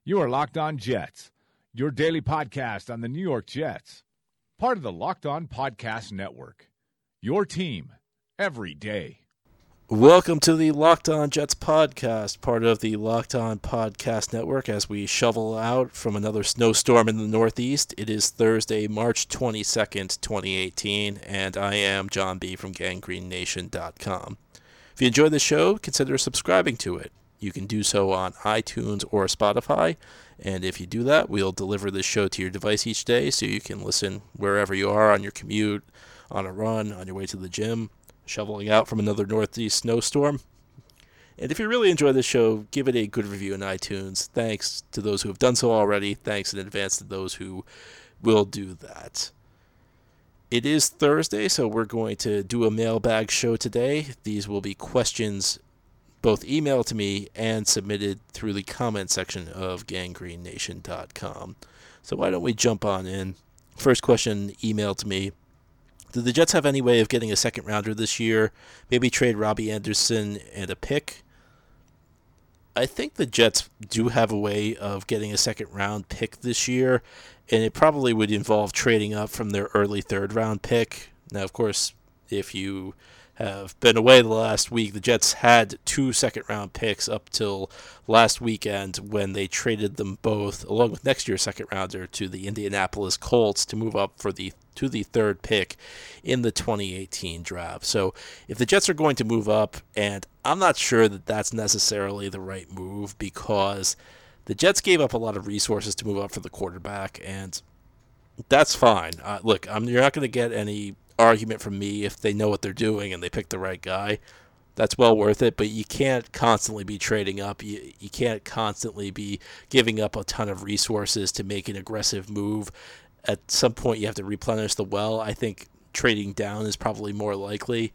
You are Locked On Jets, your daily podcast on the New York Jets. Part of the Locked On Podcast Network, your team every day. Welcome to the Locked On Jets podcast, part of the Locked On Podcast Network as we shovel out from another snowstorm in the Northeast. It is Thursday, March 22nd, 2018, and I am John B. from GangreneNation.com. If you enjoy the show, consider subscribing to it. You can do so on iTunes or Spotify, and if you do that, we'll deliver this show to your device each day so you can listen wherever you are on your commute, on a run, on your way to the gym, shoveling out from another Northeast snowstorm. And if you really enjoy this show, give it a good review in iTunes. Thanks to those who have done so already. Thanks in advance to those who will do that. It is Thursday, so we're going to do a mailbag show today. These will be questions both emailed to me and submitted through the comment section of GangreneNation.com. So why don't we jump on in? First question emailed to me. Do the Jets have any way of getting a second rounder this year? Maybe trade Robbie Anderson and a pick? I think the Jets do have a way of getting a second round pick this year, and it probably would involve trading up from their early third round pick. Now, of course, if you have been away the last week, the Jets had 2 second-round picks up till last weekend when they traded them both, along with next year's second-rounder, to the Indianapolis Colts to move up to the third pick in the 2018 draft. So if the Jets are going to move up, and I'm not sure that that's necessarily the right move because the Jets gave up a lot of resources to move up for the quarterback, and that's fine. Look, you're not going to get any argument from me if they know what they're doing and they pick the right guy. That's well worth it, but you can't constantly be trading up. You can't constantly be giving up a ton of resources to make an aggressive move. At some point, you have to replenish the well. I think trading down is probably more likely.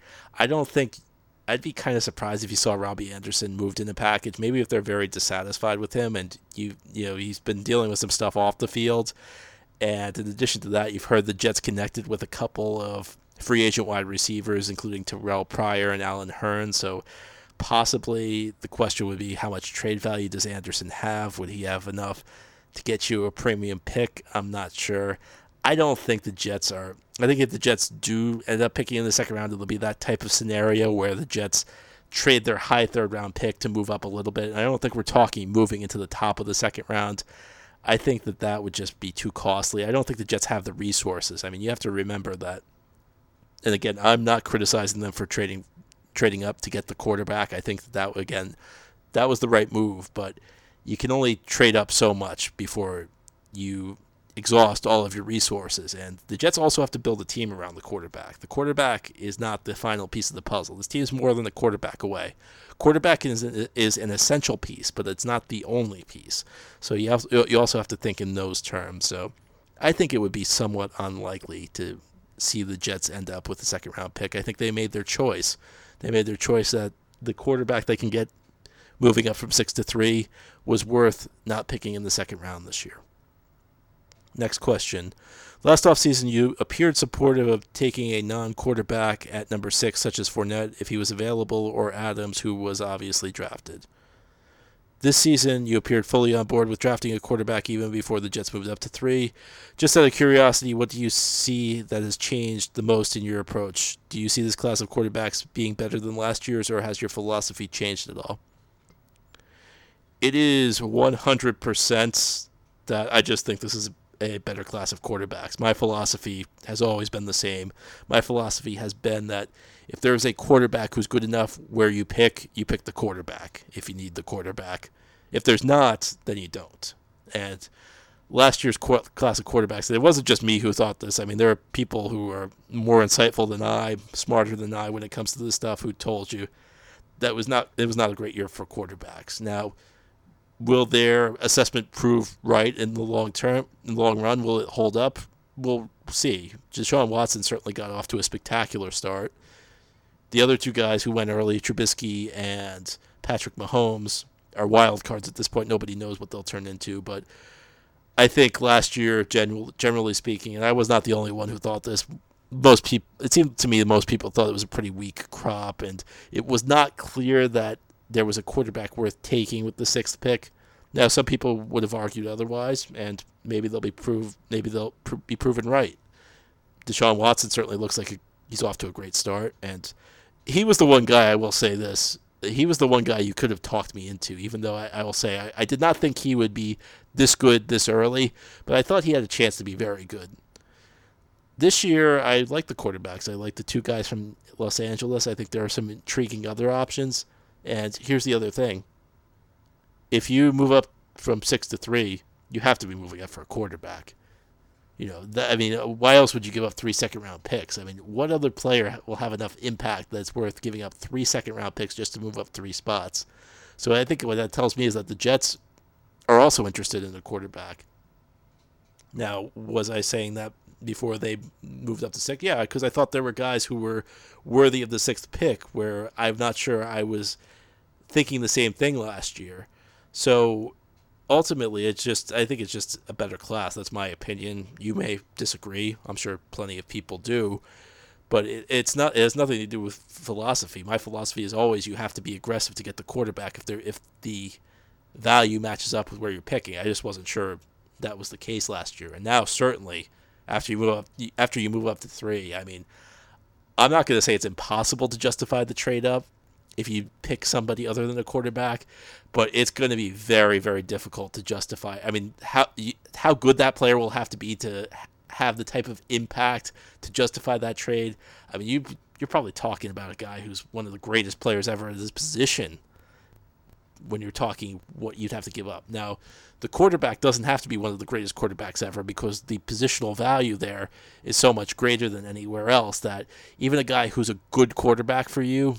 I'd be kind of surprised if you saw Robbie Anderson moved in a package. Maybe if they're very dissatisfied with him and you know he's been dealing with some stuff off the field. And in addition to that, you've heard the Jets connected with a couple of free agent wide receivers, including Terrell Pryor and Allen Hurns. So possibly the question would be, how much trade value does Anderson have? Would he have enough to get you a premium pick? I'm not sure. I don't think the Jets are. I think if the Jets do end up picking in the second round, it'll be that type of scenario where the Jets trade their high third round pick to move up a little bit. And I don't think we're talking moving into the top of the second round. I think that would just be too costly. I don't think the Jets have the resources. I mean, you have to remember that. And again, I'm not criticizing them for trading up to get the quarterback. I think that was the right move. But you can only trade up so much before you exhaust all of your resources. And the Jets also have to build a team around the quarterback. The quarterback is not the final piece of the puzzle. This team is more than the quarterback away. Quarterback is an essential piece, but it's not the only piece. So you also have to think in those terms. So I think it would be somewhat unlikely to see the Jets end up with a second-round pick. I think they made their choice. They made their choice that the quarterback they can get moving up from 6 to 3 was worth not picking in the second round this year. Next question. Last offseason, you appeared supportive of taking a non-quarterback at number 6, such as Fournette, if he was available, or Adams, who was obviously drafted. This season, you appeared fully on board with drafting a quarterback even before the Jets moved up to 3. Just out of curiosity, what do you see that has changed the most in your approach? Do you see this class of quarterbacks being better than last year's, or has your philosophy changed at all? It is 100% that I just think this is a better class of quarterbacks. My philosophy has always been the same. My philosophy has been that if there's a quarterback who's good enough where you pick the quarterback if you need the quarterback. If there's not, then you don't. And last year's class of quarterbacks, it wasn't just me who thought this. I mean, there are people who are more insightful than I, smarter than I when it comes to this stuff, who told you that it was not a great year for quarterbacks. Now, will their assessment prove right in the long run? Will it hold up? We'll see. Deshaun Watson certainly got off to a spectacular start. The other two guys who went early, Trubisky and Patrick Mahomes, are wild cards at this point. Nobody knows what they'll turn into. But I think last year, generally speaking, and I was not the only one who thought this, it seemed to me that most people thought it was a pretty weak crop, and it was not clear that there was a quarterback worth taking with the 6th pick. Now, some people would have argued otherwise, and maybe they'll be proven right. Deshaun Watson certainly looks like he's off to a great start, and he was the one guy, I will say this, he was the one guy you could have talked me into, even though I will say I did not think he would be this good this early, but I thought he had a chance to be very good. This year, I like the quarterbacks. I like the two guys from Los Angeles. I think there are some intriguing other options. And here's the other thing. If you move up from 6 to 3, you have to be moving up for a quarterback. Why else would you give up 3 second-round picks? I mean, what other player will have enough impact that's worth giving up 3 second-round picks just to move up 3 spots? So I think what that tells me is that the Jets are also interested in a quarterback. Now, was I saying that before they moved up to 6? Yeah, because I thought there were guys who were worthy of the 6th pick, where I'm not sure I was thinking the same thing last year. So ultimately, I think it's just a better class. That's my opinion. You may disagree. I'm sure plenty of people do. But it has nothing to do with philosophy. My philosophy is always you have to be aggressive to get the quarterback if the value matches up with where you're picking. I just wasn't sure that was the case last year. And now, certainly, after you move up to 3, I mean, I'm not going to say it's impossible to justify the trade up if you pick somebody other than a quarterback, but it's going to be very, very difficult to justify. I mean, how good that player will have to be to have the type of impact to justify that trade. I mean, you're probably talking about a guy who's one of the greatest players ever in this position when you're talking what you'd have to give up. Now, the quarterback doesn't have to be one of the greatest quarterbacks ever, because the positional value there is so much greater than anywhere else that even a guy who's a good quarterback for you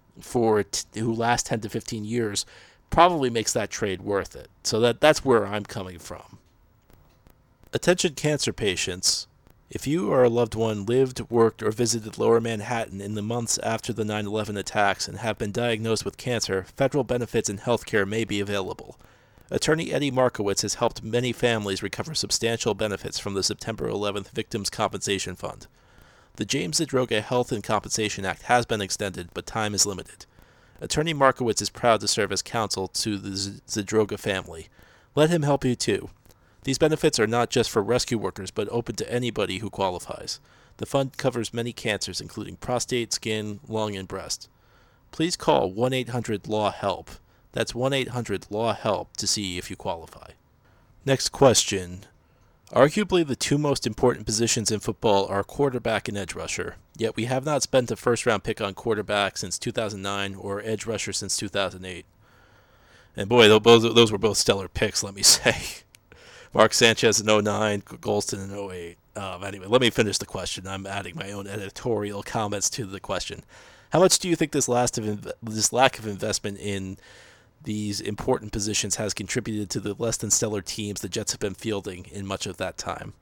who lasts 10 to 15 years probably makes that trade worth it. So that's where I'm coming from. Attention cancer patients. If you or a loved one lived, worked, or visited Lower Manhattan in the months after the 9/11 attacks and have been diagnosed with cancer, federal benefits and health care may be available. Attorney Eddie Markowitz has helped many families recover substantial benefits from the September 11th Victims Compensation Fund. The James Zadroga Health and Compensation Act has been extended, but time is limited. Attorney Markowitz is proud to serve as counsel to the Zadroga family. Let him help you too. These benefits are not just for rescue workers, but open to anybody who qualifies. The fund covers many cancers, including prostate, skin, lung, and breast. Please call 1-800-LAW-HELP. That's 1-800-LAW-HELP to see if you qualify. Next question. Arguably the two most important positions in football are quarterback and edge rusher, yet we have not spent a first-round pick on quarterback since 2009 or edge rusher since 2008. And boy, those were both stellar picks, let me say. Mark Sanchez in 2009, Golston in 2008. Anyway, let me finish the question. I'm adding my own editorial comments to the question. How much do you think this lack of investment in these important positions has contributed to the less than stellar teams the Jets have been fielding in much of that time?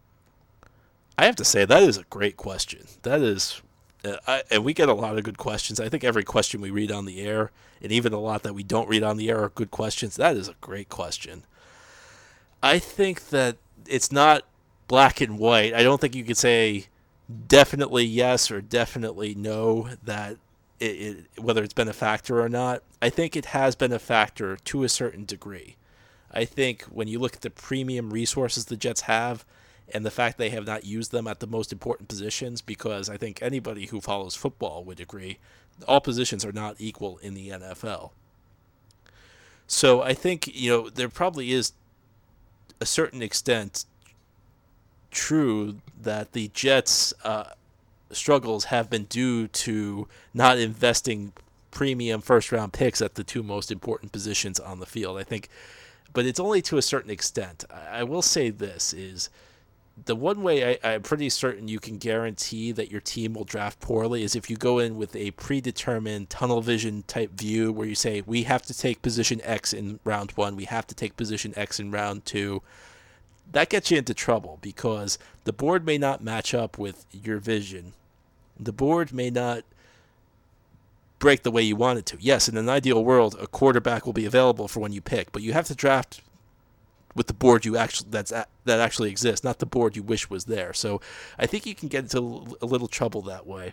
I have to say, that is a great question. That is, and we get a lot of good questions. I think every question we read on the air, and even a lot that we don't read on the air, are good questions. That is a great question. I think that it's not black and white. I don't think you could say definitely yes or definitely no that whether it's been a factor or not. I think it has been a factor to a certain degree. I think when you look at the premium resources the Jets have and the fact they have not used them at the most important positions, because I think anybody who follows football would agree, all positions are not equal in the NFL. So I think, there probably is a certain extent true that the Jets' struggles have been due to not investing premium first-round picks at the two most important positions on the field. I think, but it's only to a certain extent. I will say this is the one way I'm pretty certain you can guarantee that your team will draft poorly is if you go in with a predetermined tunnel vision type view where you say, we have to take position X in round 1, we have to take position X in round 2. That gets you into trouble because the board may not match up with your vision. The board may not break the way you want it to. Yes, in an ideal world, a quarterback will be available for when you pick, but you have to draft with the board that actually exists, not the board you wish was there. So I think you can get into a little trouble that way.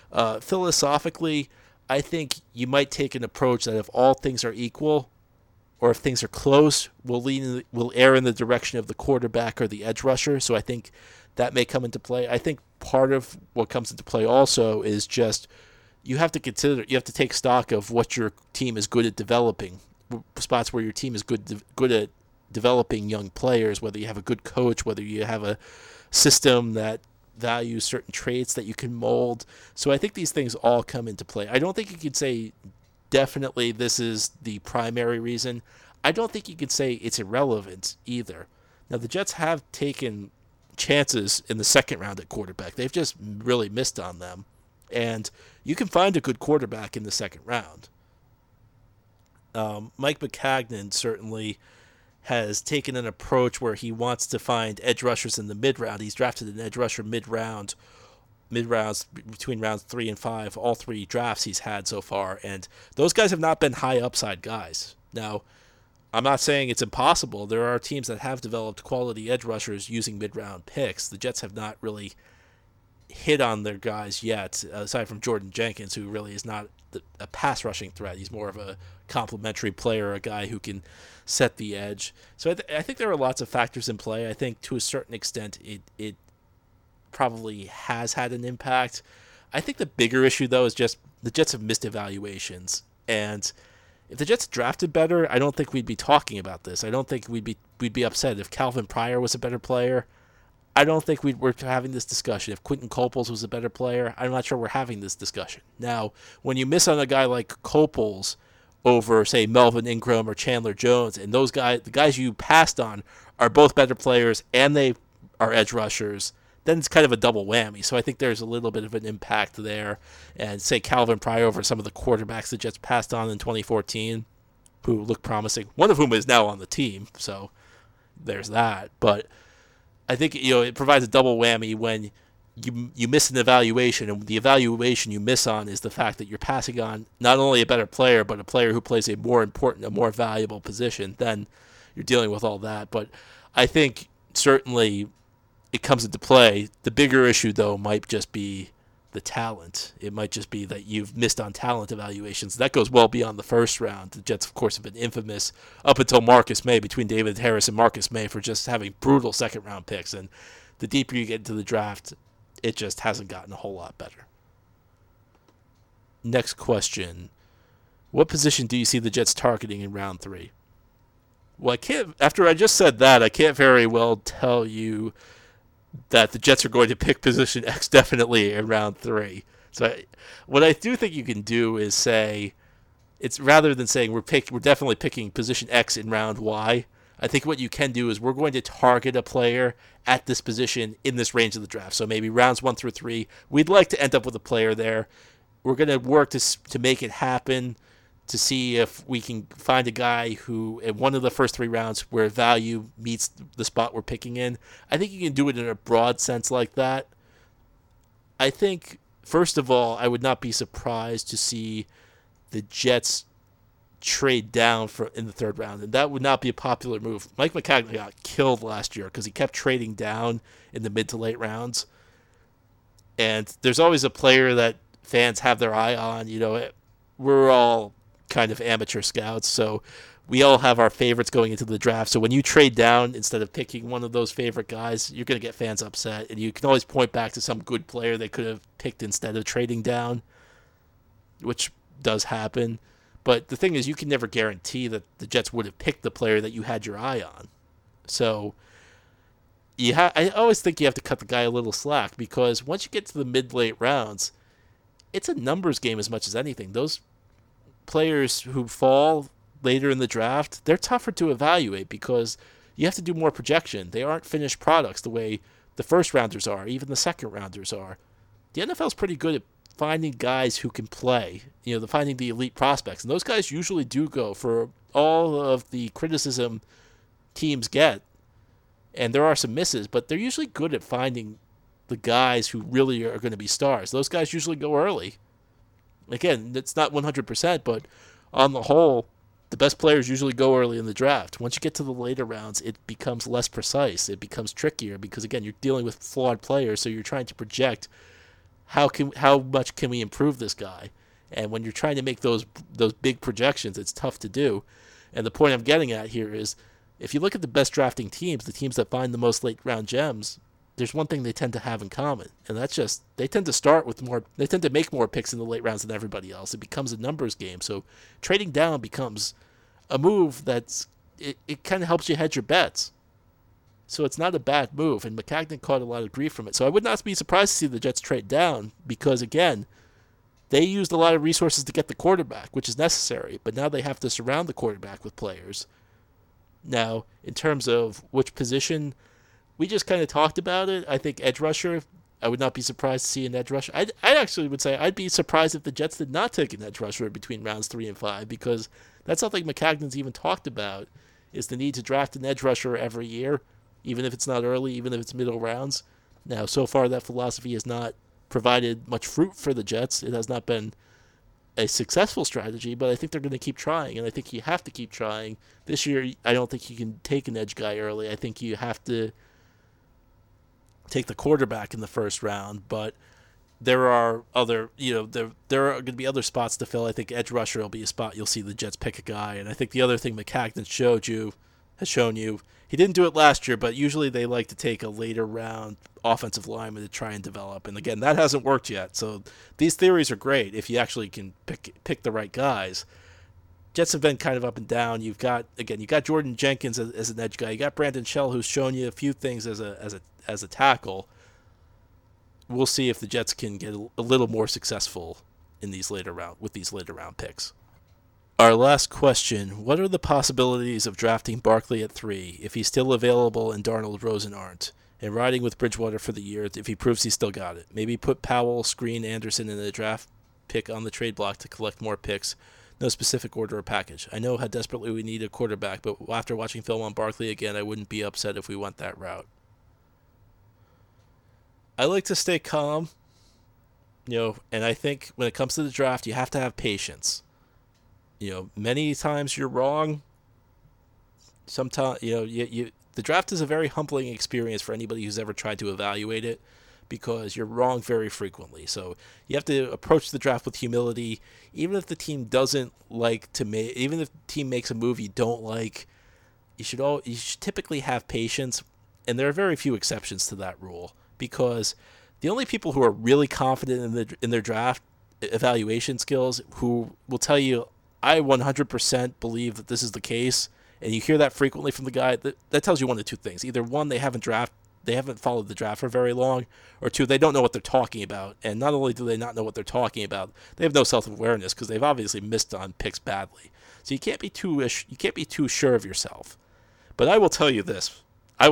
Philosophically, I think you might take an approach that if all things are equal, or if things are close, will err in the direction of the quarterback or the edge rusher. So I think that may come into play. I think part of what comes into play also is just you have to take stock of what your team is good at developing, spots where your team is good at developing young players, whether you have a good coach, whether you have a system that values certain traits that you can mold. So I think these things all come into play. I don't think you could say definitely this is the primary reason. I don't think you could say it's irrelevant either. Now, the Jets have taken chances in the second round at quarterback. They've just really missed on them. And you can find a good quarterback in the second round. Mike Maccagnan certainly has taken an approach where he wants to find edge rushers in the mid-round. He's drafted an edge rusher mid-rounds between rounds 3 and 5, all 3 drafts he's had so far, and those guys have not been high upside guys. Now, I'm not saying it's impossible. There are teams that have developed quality edge rushers using mid-round picks. The Jets have not really hit on their guys yet, aside from Jordan Jenkins, who really is not a pass rushing threat. He's more of a complementary player, a guy who can set the edge. So I think there are lots of factors in play. I think to a certain extent it probably has had an impact. I think the bigger issue, though, is just the Jets have missed evaluations. And if the Jets drafted better, I don't think we'd be talking about this. I don't think we'd be upset if Calvin Pryor was a better player. I don't think we're having this discussion. If Quentin Coples was a better player, I'm not sure we're having this discussion. Now, when you miss on a guy like Coples over, say, Melvin Ingram or Chandler Jones, and the guys you passed on are both better players and they are edge rushers, then it's kind of a double whammy. So I think there's a little bit of an impact there. And say Calvin Pryor over some of the quarterbacks the Jets passed on in 2014 who look promising, one of whom is now on the team. So there's that. But I think it provides a double whammy when you miss an evaluation, and the evaluation you miss on is the fact that you're passing on not only a better player, but a player who plays a more important, a more valuable position. Then you're dealing with all that. But I think certainly it comes into play. The bigger issue, though, might just be the talent. It might just be that you've missed on talent evaluations. That goes well beyond the first round. The Jets, of course, have been infamous up until Marcus May, between David Harris and Marcus May, for just having brutal second-round picks. And the deeper you get into the draft, it just hasn't gotten a whole lot better. Next question. What position do you see the Jets targeting in round 3? Well, after I just said that, I can't very well tell you that the Jets are going to pick position X definitely in round 3. So what I do think you can do is say, it's rather than saying we're definitely picking position X in round Y, I think what you can do is we're going to target a player at this position in this range of the draft. So maybe rounds 1 through 3, we'd like to end up with a player there. We're going to work to make it happen, to see if we can find a guy who, in one of the first 3 rounds, where value meets the spot we're picking in. I think you can do it in a broad sense like that. I think, first of all, I would not be surprised to see the Jets trade down in the 3rd round, and that would not be a popular move. Mike Maccagnan got killed last year because he kept trading down in the mid to late rounds. And there's always a player that fans have their eye on. We're all kind of amateur scouts, so we all have our favorites going into the draft. So when you trade down instead of picking one of those favorite guys, you're going to get fans upset, and you can always point back to some good player they could have picked instead of trading down, which does happen. But the thing is, you can never guarantee that the Jets would have picked the player that you had your eye on. So I always think you have to cut the guy a little slack, because once you get to the mid-late rounds, it's a numbers game as much as anything. Those players who fall later in the draft, they're tougher to evaluate because you have to do more projection. They aren't finished products the way the first rounders are, even the second rounders are. The NFL's pretty good at finding guys who can play, finding the elite prospects. And those guys usually do go for all of the criticism teams get. And there are some misses, but they're usually good at finding the guys who really are going to be stars. Those guys usually go early. Again, it's not 100%, but on the whole, the best players usually go early in the draft. Once you get to the later rounds, it becomes less precise. It becomes trickier because, again, you're dealing with flawed players, so you're trying to project how much can we improve this guy. And when you're trying to make those big projections, it's tough to do. And the point I'm getting at here is, if you look at the best drafting teams, the teams that find the most late round gems, there's one thing they tend to have in common, and that's just they tend to make more picks in the late rounds than everybody else. It becomes a numbers game. So trading down becomes a move it kind of helps you hedge your bets. So it's not a bad move, and Maccagnan caught a lot of grief from it. So I would not be surprised to see the Jets trade down because, again, they used a lot of resources to get the quarterback, which is necessary, but now they have to surround the quarterback with players. Now, in terms of which position, we just kind of talked about it. I think edge rusher, I would not be surprised to see an edge rusher. I actually would say I'd be surprised if the Jets did not take an edge rusher between rounds 3 and 5, because that's something Maccagnan's even talked about, is the need to draft an edge rusher every year, even if it's not early, even if it's middle rounds. Now, so far that philosophy has not provided much fruit for the Jets. It has not been a successful strategy, but I think they're going to keep trying, and I think you have to keep trying. This year, I don't think you can take an edge guy early. I think you have to take the quarterback in the first round, but there are other, there are going to be other spots to fill. I think edge rusher will be a spot you'll see the Jets pick a guy, and I think the other thing Maccagnan has shown you, he didn't do it last year, but usually they like to take a later round offensive lineman to try and develop, and again, that hasn't worked yet. So these theories are great if you actually can pick the right guys. Jets have been kind of up and down. You've got Jordan Jenkins as an edge guy. You got Brandon Shell, who's shown you a few things as a tackle. We'll see if the Jets can get a little more successful in these later round picks. Our last question: what are the possibilities of drafting Barkley at 3 if he's still available and Darnold, Rosen aren't, and riding with Bridgewater for the year if he proves he's still got it? Maybe put Powell, Screen, Anderson in the draft pick on the trade block to collect more picks. No specific order or package. I know how desperately we need a quarterback, but after watching film on Barkley again, I wouldn't be upset if we went that route. I like to stay calm, and I think when it comes to the draft, you have to have patience. Many times you're wrong. Sometimes, the draft is a very humbling experience for anybody who's ever tried to evaluate it, because you're wrong very frequently. So you have to approach the draft with humility. Even if the team even if the team makes a move you don't like, you should typically have patience. And there are very few exceptions to that rule, because the only people who are really confident in their draft evaluation skills, who will tell you, I 100% believe that this is the case, and you hear that frequently from the guy, that tells you one of two things. Either one, they haven't followed the draft for very long, or two, they don't know what they're talking about. And not only do they not know what they're talking about, they have no self-awareness, because they've obviously missed on picks badly. So you can't be too sure of yourself. But I will tell you this. I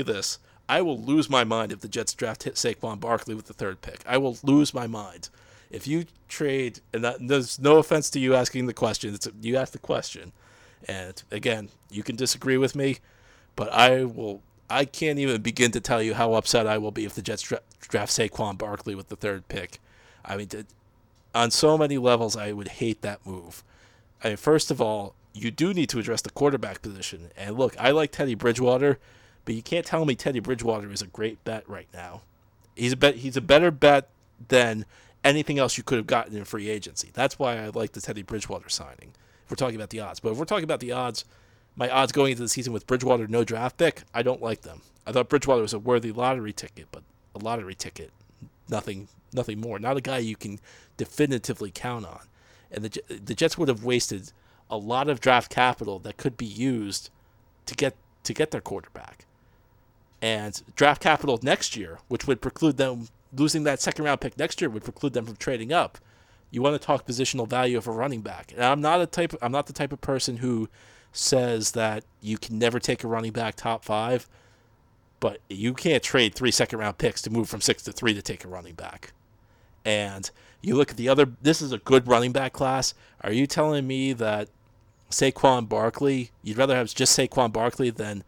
will lose my mind if the Jets draft Saquon Barkley with the 3rd pick. I will lose my mind. If you trade, and there's no offense to you asking the question, you asked the question, and again, you can disagree with me, but I can't even begin to tell you how upset I will be if the Jets draft Saquon Barkley with the 3rd pick. I mean, on so many levels, I would hate that move. I mean, first of all, you do need to address the quarterback position. And look, I like Teddy Bridgewater, but you can't tell me Teddy Bridgewater is a great bet right now. He's a better bet than anything else you could have gotten in free agency. That's why I like the Teddy Bridgewater signing, if we're talking about the odds. But if we're talking about the odds, my odds going into the season with Bridgewater no draft pick, I don't like them. I thought Bridgewater was a worthy lottery ticket, but a lottery ticket, nothing more. Not a guy you can definitively count on. And the Jets would have wasted a lot of draft capital that could be used to get their quarterback. And draft capital next year, which would preclude them losing that 2nd round pick next year, would preclude them from trading up. You want to talk positional value of a running back. And I'm not the type of person who says that you can never take a running back top 5, but you can't trade 3 second-round picks to move from 6 to 3 to take a running back. And you look at this is a good running back class. Are you telling me that Saquon Barkley, you'd rather have just Saquon Barkley than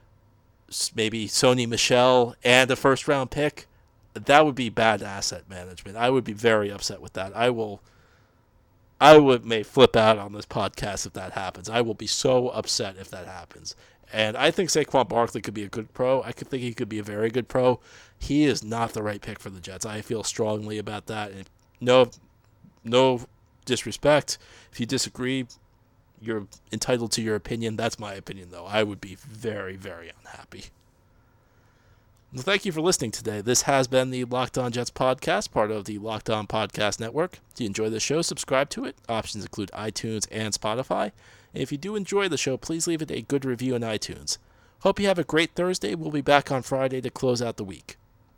maybe Sony Michel and a 1st-round pick? That would be bad asset management. I would be very upset with that. may flip out on this podcast if that happens. I will be so upset if that happens. And I think Saquon Barkley could be a good pro. I could think he could be a very good pro. He is not the right pick for the Jets. I feel strongly about that. And no disrespect. If you disagree, You're entitled to your opinion. That's my opinion, though. I would be very, very unhappy. Well, thank you for listening today. This has been the Locked On Jets podcast, part of the Locked On Podcast Network. If you enjoy the show, subscribe to it. Options include iTunes and Spotify. And if you do enjoy the show, please leave it a good review on iTunes. Hope you have a great Thursday. We'll be back on Friday to close out the week.